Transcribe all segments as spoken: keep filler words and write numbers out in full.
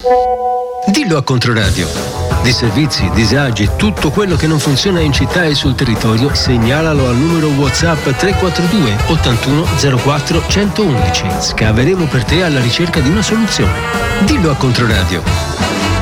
Dillo a Controradio. Disservizi, disagi, tutto quello che non funziona in città e sul territorio, segnalalo al numero WhatsApp tre quattro due ottantuno zero quattro centoundici. Scaveremo per te alla ricerca di una soluzione. Dillo a Controradio.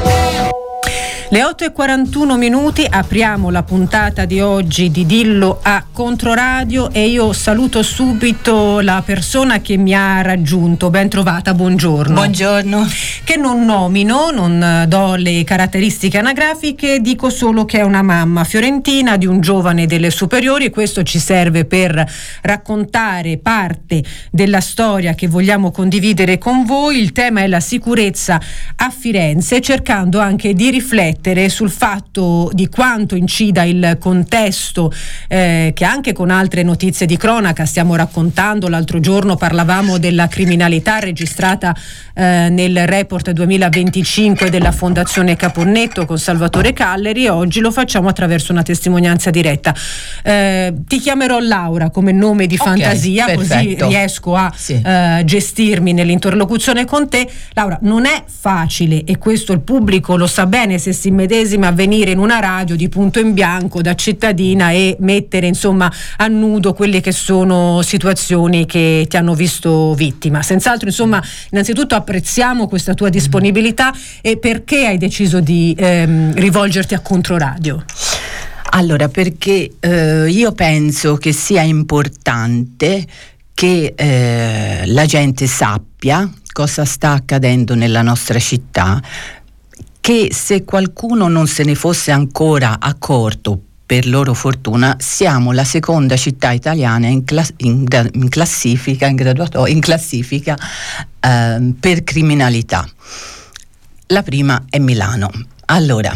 Le otto e quarantuno minuti, apriamo la puntata di oggi di Dillo a Controradio e io saluto subito la persona che mi ha raggiunto. Ben trovata, buongiorno. Buongiorno. Che non nomino, non do le caratteristiche anagrafiche, dico solo che è una mamma fiorentina di un giovane delle superiori e questo ci serve per raccontare parte della storia che vogliamo condividere con voi. Il tema è la sicurezza a Firenze, cercando anche di riflettere sul fatto di quanto incida il contesto eh, che anche con altre notizie di cronaca stiamo raccontando. L'altro giorno parlavamo della criminalità registrata eh, nel report duemilaventicinque della Fondazione Caponnetto con Salvatore Calleri e oggi lo facciamo attraverso una testimonianza diretta. Eh, ti chiamerò Laura come nome di okay, fantasia, perfetto. Così riesco a sì. eh, gestirmi nell'interlocuzione con te. Laura, non è facile e questo il pubblico lo sa bene se si medesima a venire in una radio di punto in bianco da cittadina e mettere insomma a nudo quelle che sono situazioni che ti hanno visto vittima. Senz'altro insomma innanzitutto apprezziamo questa tua disponibilità e perché hai deciso di ehm, rivolgerti a Controradio? Allora, perché eh, io penso che sia importante che eh, la gente sappia cosa sta accadendo nella nostra città, che se qualcuno non se ne fosse ancora accorto, per loro fortuna, siamo la seconda città italiana in, clas- in, in classifica, in, graduato- in classifica eh, per criminalità. La prima è Milano. Allora,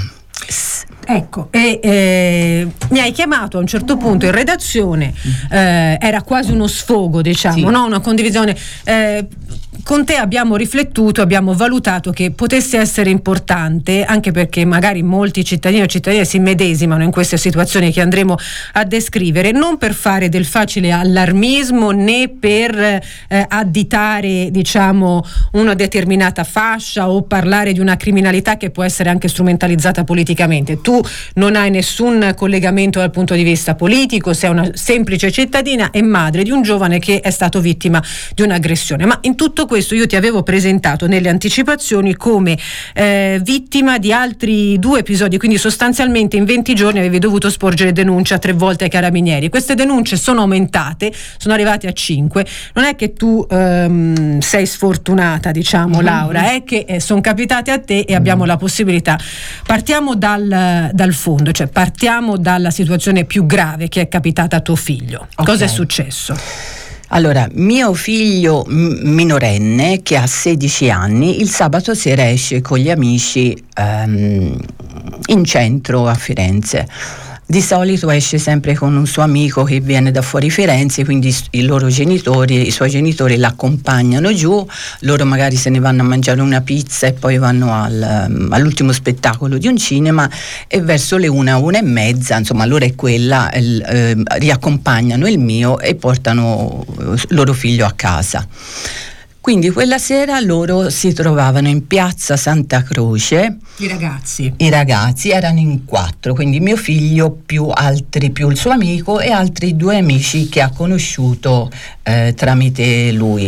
ecco, e eh, mi hai chiamato a un certo punto in redazione, eh, era quasi uno sfogo, diciamo, sì. no? Una condivisione. Eh, con te abbiamo riflettuto, abbiamo valutato che potesse essere importante, anche perché magari molti cittadini o cittadine si medesimano in queste situazioni che andremo a descrivere, non per fare del facile allarmismo né per eh, additare, diciamo, una determinata fascia o parlare di una criminalità che può essere anche strumentalizzata politicamente. Tu non hai nessun collegamento dal punto di vista politico, sei una semplice cittadina e madre di un giovane che è stato vittima di un'aggressione, ma in tutto questo io ti avevo presentato nelle anticipazioni come eh, vittima di altri due episodi, quindi sostanzialmente in venti giorni avevi dovuto sporgere denuncia tre volte ai carabinieri. Queste denunce sono aumentate, sono arrivate a cinque. Non è che tu ehm, sei sfortunata, diciamo, mm-hmm. Laura, è che eh, sono capitate a te e abbiamo mm. la possibilità. Partiamo dal, dal fondo, cioè partiamo dalla situazione più grave che è capitata a tuo figlio. Okay. Cosa è successo? Allora, mio figlio minorenne che ha sedici anni il sabato sera esce con gli amici um, in centro a Firenze. Di solito esce sempre con un suo amico che viene da fuori Firenze, quindi i loro genitori, i suoi genitori l'accompagnano giù, loro magari se ne vanno a mangiare una pizza e poi vanno al, all'ultimo spettacolo di un cinema e verso le una, una e mezza, insomma l'ora è quella, il, eh, riaccompagnano il mio e portano loro figlio a casa. Quindi quella sera loro si trovavano in piazza Santa Croce. I ragazzi. I ragazzi erano in quattro, quindi mio figlio più altri, più il suo amico e altri due amici che ha conosciuto eh, tramite lui.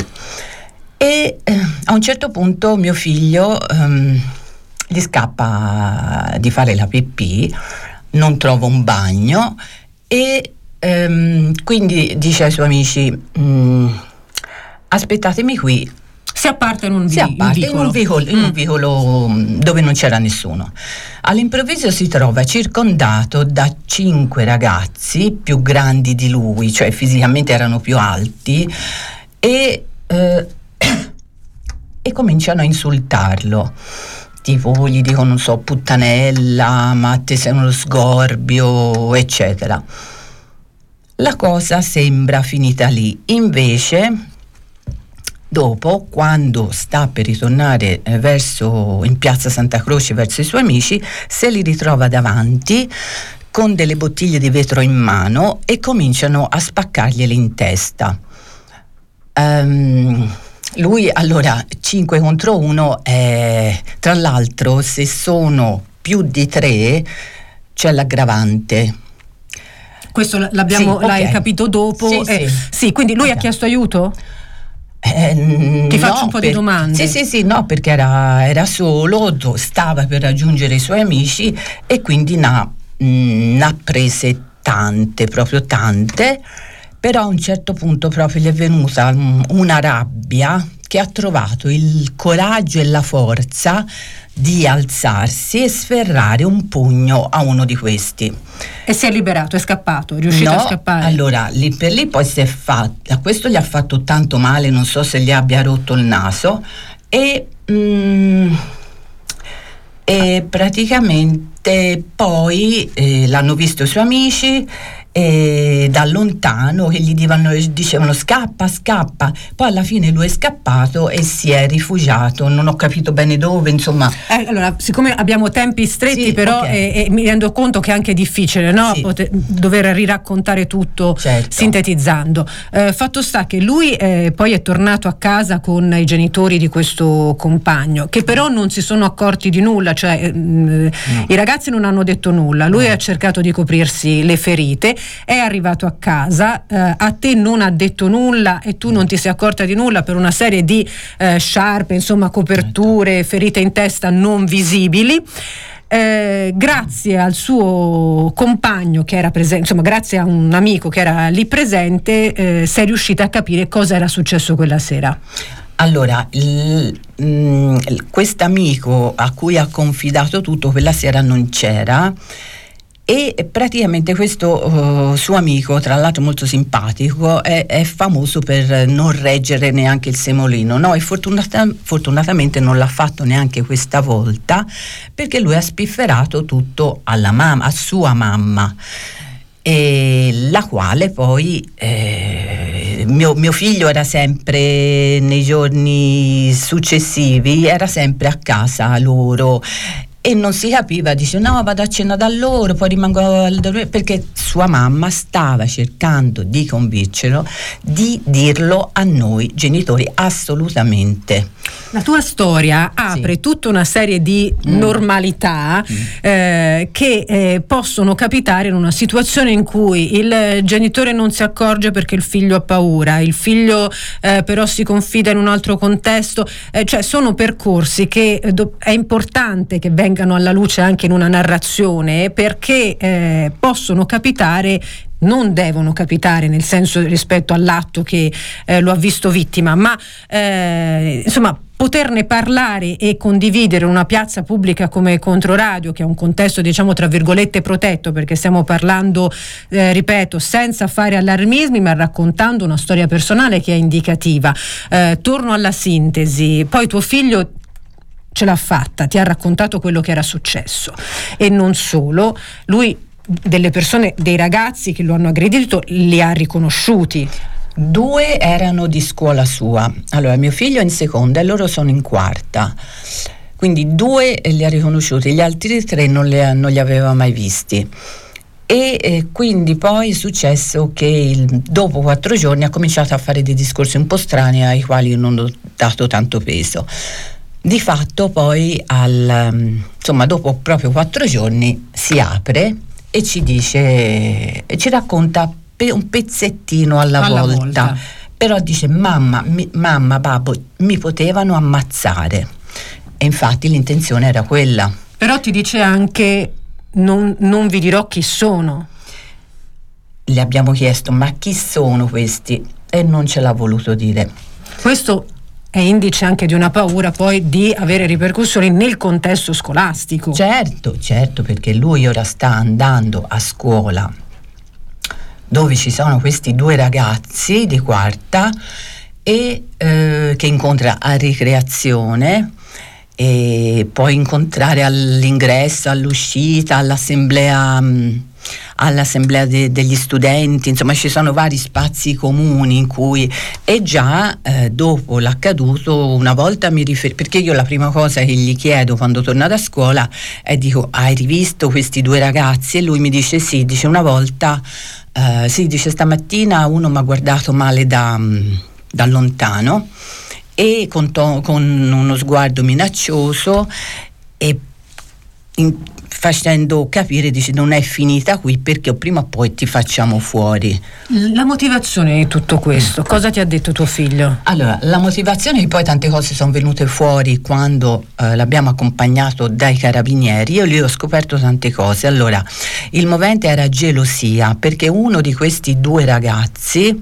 E eh, a un certo punto mio figlio ehm, gli scappa di fare la pipì, non trova un bagno e ehm, quindi dice ai suoi amici... Mm, aspettatemi qui. Si apparta in un, vi- si apparta in un vicolo, in un vicolo mm. dove non c'era nessuno. All'improvviso si trova circondato da cinque ragazzi più grandi di lui, cioè fisicamente erano più alti, e, eh, e cominciano a insultarlo. Tipo gli dicono, non so, puttanella, ma te sei uno sgorbio, eccetera. La cosa sembra finita lì. Invece... dopo, quando sta per ritornare eh, verso in piazza Santa Croce verso i suoi amici, se li ritrova davanti con delle bottiglie di vetro in mano e cominciano a spaccargliele in testa. Um, Lui allora cinque contro uno, eh, tra l'altro se sono più di tre c'è l'aggravante. Questo l'abbiamo, sì, l'hai okay. capito dopo? Sì, eh, sì. sì, quindi lui okay. ha chiesto aiuto? Eh, Ti faccio no, un po' per, di domande. Sì, sì, sì, no, perché era, era solo, stava per raggiungere i suoi amici e quindi n'ha, mh, n'ha prese tante, proprio tante, però a un certo punto proprio gli è venuta mh, una rabbia che ha trovato il coraggio e la forza di alzarsi e sferrare un pugno a uno di questi. E si è liberato, è scappato, è riuscito no, a scappare? Allora, lì per lì poi si è fatto, a questo gli ha fatto tanto male, non so se gli abbia rotto il naso, e, mm, e praticamente poi eh, l'hanno visto i suoi amici e da lontano che gli dicevano, dicevano scappa, scappa, poi alla fine lui è scappato e si è rifugiato, non ho capito bene dove, insomma. Eh, allora, siccome abbiamo tempi stretti, Sì, però okay. e, e mi rendo conto che è anche difficile, no? Sì. Poter, dover riraccontare tutto, certo. sintetizzando. Eh, fatto sta che lui eh, poi è tornato a casa con i genitori di questo compagno, che però non si sono accorti di nulla, cioè mh, no. i ragazzi non hanno detto nulla, lui no. ha cercato di coprirsi le ferite, è arrivato a casa, eh, a te non ha detto nulla e tu non ti sei accorta di nulla per una serie di eh, sciarpe, insomma coperture, ferite in testa non visibili. Eh, grazie al suo compagno che era presente, insomma grazie a un amico che era lì presente, eh, sei riuscita a capire cosa era successo quella sera. Allora, quest'amico a cui ha confidato tutto quella sera non c'era, e praticamente questo uh, suo amico, tra l'altro molto simpatico, è, è famoso per non reggere neanche il semolino, no? E fortunata, fortunatamente non l'ha fatto neanche questa volta, perché lui ha spifferato tutto alla mamma, a sua mamma, e la quale poi eh, mio, mio figlio era sempre, nei giorni successivi era sempre a casa loro e non si capiva, dice no, vado a cena da loro, poi rimango al dormire, perché sua mamma stava cercando di convincerlo di dirlo a noi genitori, assolutamente. La tua storia apre sì. tutta una serie di mm. normalità mm. Eh, che eh, possono capitare in una situazione in cui il genitore non si accorge perché il figlio ha paura, il figlio eh, però si confida in un altro contesto, eh, cioè sono percorsi che eh, do- è importante che vengano alla luce anche in una narrazione, perché eh, possono capitare, non devono capitare nel senso rispetto all'atto che eh, lo ha visto vittima, ma eh, insomma poterne parlare e condividere in una piazza pubblica come Controradio, che è un contesto diciamo tra virgolette protetto, perché stiamo parlando eh, ripeto senza fare allarmismi ma raccontando una storia personale che è indicativa. Eh, torno alla sintesi, poi tuo figlio ce l'ha fatta, ti ha raccontato quello che era successo, e non solo, lui delle persone, dei ragazzi che lo hanno aggredito li ha riconosciuti. Due erano di scuola sua, allora mio figlio è in seconda e loro sono in quarta, quindi due li ha riconosciuti, gli altri tre non li, non li aveva mai visti. E eh, quindi poi è successo che il, dopo quattro giorni ha cominciato a fare dei discorsi un po' strani ai quali io non ho dato tanto peso. Di fatto poi al, insomma dopo proprio quattro giorni si apre e ci dice e ci racconta pe, un pezzettino alla, alla volta. volta però dice mamma, mi, mamma, babbo, mi potevano ammazzare, e infatti l'intenzione era quella. Però ti dice anche non, non vi dirò chi sono. Le abbiamo chiesto ma chi sono questi, e non ce l'ha voluto dire. Questo è indice anche di una paura poi di avere ripercussioni nel contesto scolastico. Certo, certo, perché lui ora sta andando a scuola dove ci sono questi due ragazzi di quarta e eh, che incontra a ricreazione, e poi incontrare all'ingresso, all'uscita, all'assemblea mh, all'assemblea de- degli studenti, insomma ci sono vari spazi comuni in cui, e già eh, dopo l'accaduto una volta mi riferisco, perché io la prima cosa che gli chiedo quando torna da scuola è dico hai rivisto questi due ragazzi, e lui mi dice sì, dice una volta eh, sì, dice stamattina uno mi ha guardato male da, da lontano e con, to- con uno sguardo minaccioso e in- facendo capire, dice, non è finita qui perché prima o poi ti facciamo fuori. La motivazione di tutto questo, cosa ti ha detto tuo figlio? Allora, la motivazione, poi tante cose sono venute fuori quando eh, l'abbiamo accompagnato dai carabinieri. Io lì ho scoperto tante cose. Allora, il movente era gelosia, perché uno di questi due ragazzi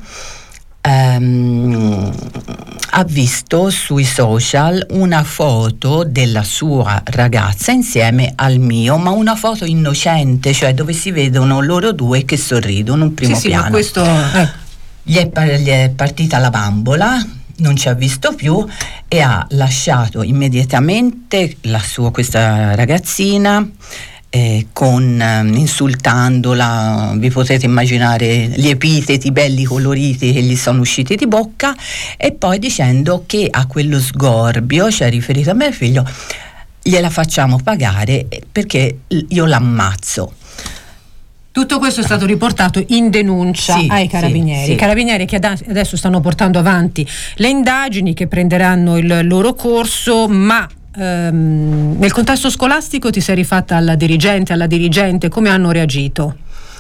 ehm, ha visto sui social una foto della sua ragazza insieme al mio, ma una foto innocente, cioè dove si vedono loro due che sorridono, un primo sì, piano. Sì, ma questo eh. gli, è par- gli è partita la bambola, non ci ha visto più e ha lasciato immediatamente la sua, questa ragazzina Eh, con eh, insultandola, vi potete immaginare gli epiteti belli coloriti che gli sono usciti di bocca, e poi dicendo che a quello sgorbio, cioè riferito a mio figlio, gliela facciamo pagare perché io l'ammazzo. Tutto questo è stato riportato in denuncia sì, ai carabinieri. Sì, sì. I carabinieri che adesso stanno portando avanti le indagini, che prenderanno il loro corso, ma ehm, nel contesto scolastico ti sei rifatta alla dirigente, alla dirigente, come hanno reagito?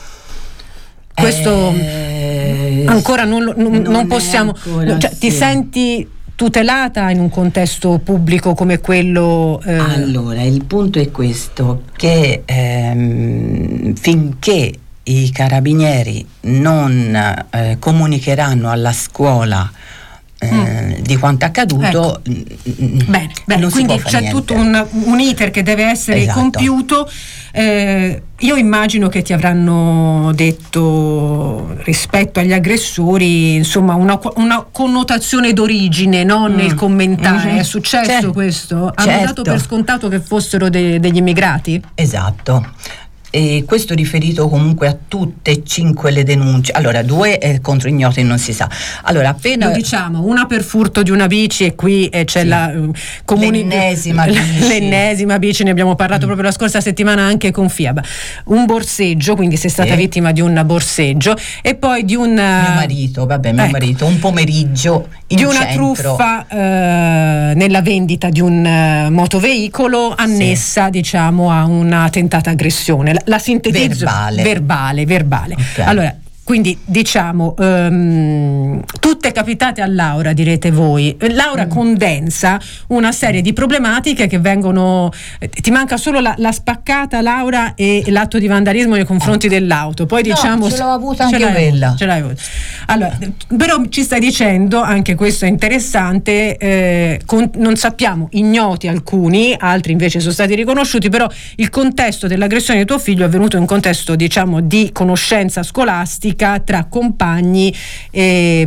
Questo eh, ancora non, non, non, non possiamo, ancora, cioè, sì. Ti senti tutelata in un contesto pubblico come quello? Eh... Allora, il punto è questo, che ehm, finché i carabinieri non eh, comunicheranno alla scuola eh, mm. di quanto accaduto, ecco. bene, bene. Quindi c'è niente. tutto un, un iter che deve essere esatto. compiuto. Eh, io immagino che ti avranno detto, rispetto agli aggressori, insomma, una, una connotazione d'origine, no? mm. nel commentare. Mm-hmm. È successo certo. questo? Hanno certo. dato per scontato che fossero de- degli immigrati? Esatto. E questo riferito comunque a tutte e cinque le denunce. Allora, due eh, contro ignoti non si sa. Allora, appena lo diciamo, una per furto di una bici, e qui eh, c'è sì. la uh, comuni- l'ennesima bici. l'ennesima bici, ne abbiamo parlato mm. proprio la scorsa settimana anche con FIAB. Un borseggio, quindi sei stata sì. vittima di un borseggio, e poi di un mio marito, vabbè, mio ecco, marito, un pomeriggio in di una centro. truffa eh, nella vendita di un uh, motoveicolo annessa, sì. diciamo, a una tentata aggressione. La sintetizzo verbale verbale, verbale. Okay. Allora, quindi diciamo um, tutte capitate a Laura, direte voi. Laura mm. condensa una serie di problematiche che vengono, eh, ti manca solo la, la spaccata, Laura, e l'atto di vandalismo nei confronti oh. dell'auto. Poi no, diciamo ce l'ho avuta anche quella. Ce l'hai avuta. Allora, però ci stai dicendo, anche questo è interessante, eh, con, non sappiamo, ignoti alcuni, altri invece sono stati riconosciuti, però il contesto dell'aggressione di tuo figlio è avvenuto in un contesto, diciamo, di conoscenza scolastica tra compagni e,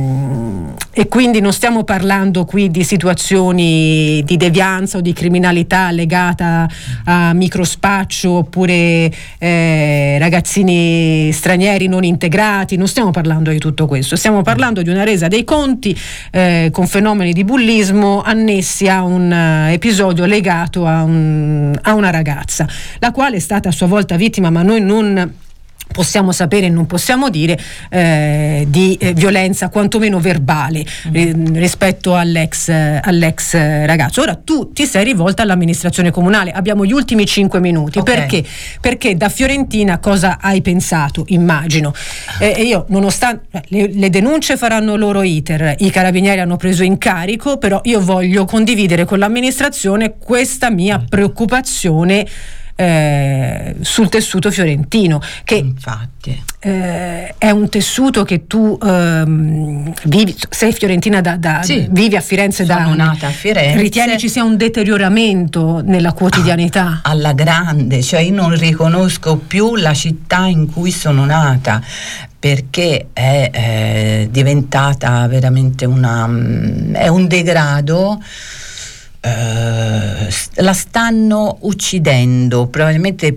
e quindi non stiamo parlando qui di situazioni di devianza o di criminalità legata a microspaccio oppure eh, ragazzini stranieri non integrati, non stiamo parlando di tutto questo, stiamo parlando di una resa dei conti eh, con fenomeni di bullismo annessi a un uh, episodio legato a, un, a una ragazza, la quale è stata a sua volta vittima, ma noi non possiamo sapere e non possiamo dire eh, di eh, violenza quantomeno verbale eh, rispetto all'ex, eh, all'ex ragazzo. Ora tu ti sei rivolta all'amministrazione comunale, abbiamo gli ultimi cinque minuti. Okay. Perché? Perché da Fiorentina cosa hai pensato? Immagino e eh, io nonostante le, le denunce faranno loro iter, i carabinieri hanno preso in carico, però io voglio condividere con l'amministrazione questa mia preoccupazione Eh, sul tessuto fiorentino, che infatti eh, è un tessuto che tu ehm, vivi, sei fiorentina da, da sì, vivi a Firenze da sono nata a Firenze. Ritieni ci sia un deterioramento nella quotidianità? Ah, alla grande, cioè io non riconosco più la città in cui sono nata, perché è eh, diventata veramente una è un degrado. Uh, la stanno uccidendo, probabilmente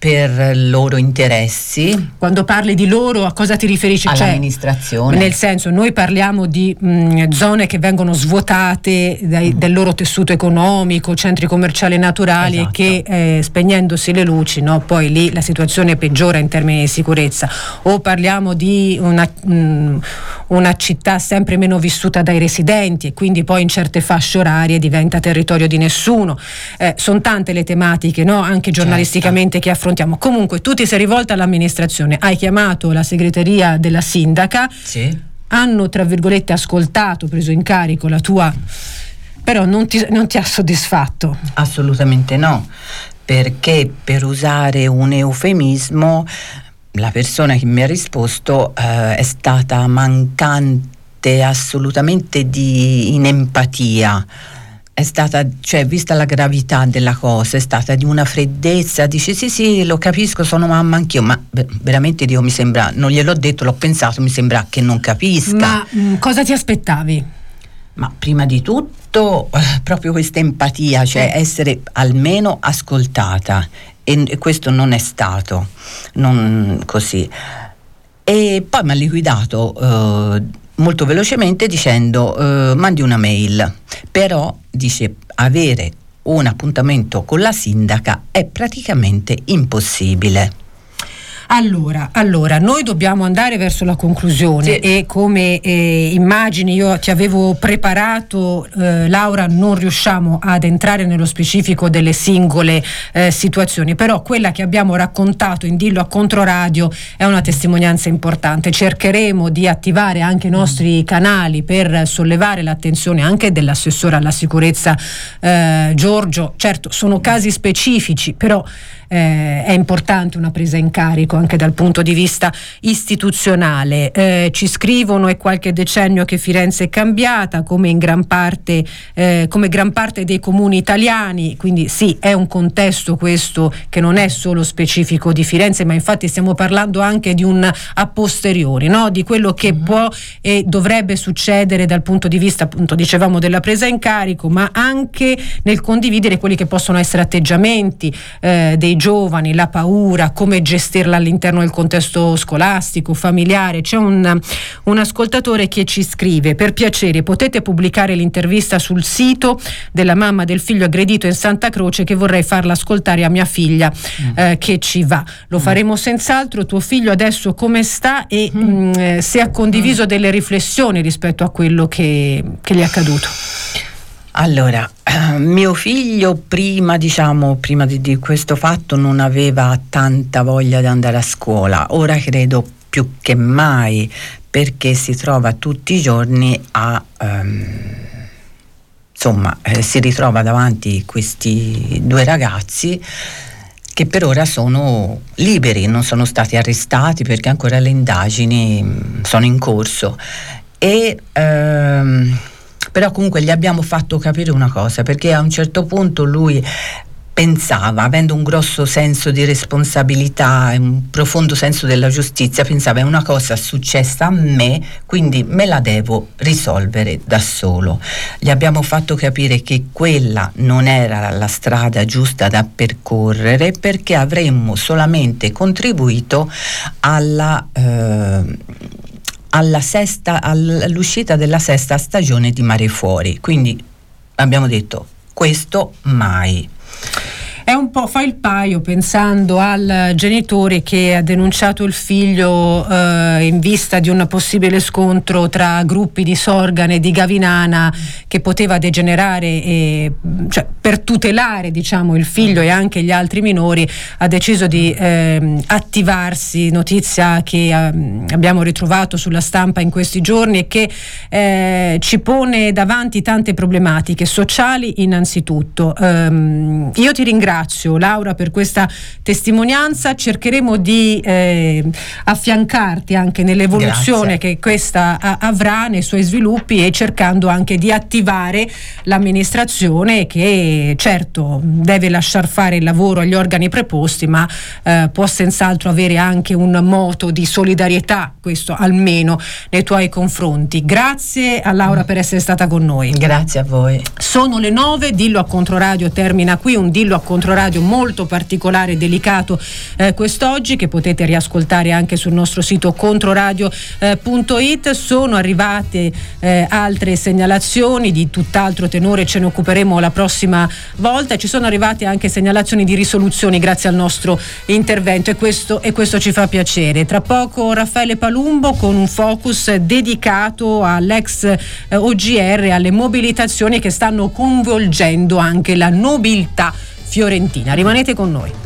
per loro interessi. Quando parli di loro, a cosa ti riferisci? All'amministrazione. Cioè, nel senso, noi parliamo di mh, zone che vengono svuotate dai, mm. del loro tessuto economico, centri commerciali naturali, esatto. e che eh, spegnendosi le luci, no, poi lì la situazione peggiora in termini di sicurezza. O parliamo di una, mh, una città sempre meno vissuta dai residenti e quindi poi in certe fasce orarie diventa territorio di nessuno. Eh, sono tante le tematiche, no, anche giornalisticamente, certo. che affrontiamo. Comunque tu ti sei rivolta all'amministrazione, hai chiamato la segreteria della sindaca, sì. hanno tra virgolette ascoltato, preso in carico la tua, però non ti, non ti ha soddisfatto? Assolutamente no, perché per usare un eufemismo la persona che mi ha risposto eh, è stata mancante assolutamente di in empatia. È stata, cioè, vista la gravità della cosa, è stata di una freddezza, dice sì sì lo capisco, sono mamma anch'io, ma beh, veramente Dio mi sembra, non gliel'ho detto, l'ho pensato, mi sembra che non capisca. Ma mh, cosa ti aspettavi? Ma prima di tutto eh, proprio questa empatia, cioè eh. essere almeno ascoltata, e, e questo non è stato, non così. E poi mi ha liquidato eh, molto velocemente dicendo eh, mandi una mail, però dice avere un appuntamento con la sindaca è praticamente impossibile. Allora, allora, noi dobbiamo andare verso la conclusione, sì. e come eh, immagini io ti avevo preparato, eh, Laura, non riusciamo ad entrare nello specifico delle singole eh, situazioni, però quella che abbiamo raccontato in Dillo a Controradio è una testimonianza importante. Cercheremo di attivare anche i nostri mm. canali per sollevare l'attenzione anche dell'assessore alla sicurezza eh, Giorgio. Certo, sono casi specifici, però Eh, è importante una presa in carico anche dal punto di vista istituzionale. Eh, ci scrivono: è qualche decennio che Firenze è cambiata, come in gran parte eh, come gran parte dei comuni italiani, quindi sì, è un contesto questo che non è solo specifico di Firenze, ma infatti stiamo parlando anche di un a posteriori, no? Di quello che mm-hmm. può e dovrebbe succedere dal punto di vista, appunto, dicevamo, della presa in carico, ma anche nel condividere quelli che possono essere atteggiamenti eh, dei giovani, la paura, come gestirla all'interno del contesto scolastico, familiare. C'è un, un ascoltatore che ci scrive: per piacere potete pubblicare l'intervista sul sito della mamma del figlio aggredito in Santa Croce, che vorrei farla ascoltare a mia figlia mm. eh, che ci va. Lo mm. faremo senz'altro. Tuo figlio adesso come sta e mm. mh, se ha condiviso mm. delle riflessioni rispetto a quello che, che gli è accaduto. Allora, eh, mio figlio prima, diciamo, prima di, di questo fatto non aveva tanta voglia di andare a scuola. Ora credo più che mai, perché si trova tutti i giorni a ehm, insomma, eh, si ritrova davanti questi due ragazzi che per ora sono liberi, non sono stati arrestati perché ancora le indagini mh, sono in corso. E ehm, però comunque gli abbiamo fatto capire una cosa, perché a un certo punto lui pensava, avendo un grosso senso di responsabilità, un profondo senso della giustizia, pensava: è una cosa successa a me, quindi me la devo risolvere da solo. Gli abbiamo fatto capire che quella non era la strada giusta da percorrere, perché avremmo solamente contribuito alla eh, alla sesta, all'uscita della sesta stagione di Mare Fuori. Quindi abbiamo detto: questo mai. È un po', fa il paio pensando al genitore che ha denunciato il figlio eh, in vista di un possibile scontro tra gruppi di Sorgane e di Gavinana che poteva degenerare, e, cioè, per tutelare, diciamo, il figlio e anche gli altri minori ha deciso di eh, attivarsi, notizia che eh, abbiamo ritrovato sulla stampa in questi giorni e che eh, ci pone davanti tante problematiche sociali innanzitutto. Um, io ti ringrazio, Laura, per questa testimonianza. Cercheremo di eh, affiancarti anche nell'evoluzione Grazie. Che questa a- avrà nei suoi sviluppi, e cercando anche di attivare l'amministrazione, che certo deve lasciar fare il lavoro agli organi preposti, ma eh, può senz'altro avere anche un moto di solidarietà, questo almeno nei tuoi confronti. Grazie a Laura mm. per essere stata con noi. Grazie a voi. Sono le nove, Dillo a Controradio termina qui, un Dillo a Controradio Controradio molto particolare e delicato eh, quest'oggi, che potete riascoltare anche sul nostro sito controradio punto it. Sono arrivate eh, altre segnalazioni di tutt'altro tenore, ce ne occuperemo la prossima volta. Ci sono arrivate anche segnalazioni di risoluzioni grazie al nostro intervento e questo, e questo ci fa piacere. Tra poco Raffaele Palumbo con un focus dedicato all'ex eh, O G R, alle mobilitazioni che stanno coinvolgendo anche la nobiltà fiorentina. Rimanete con noi.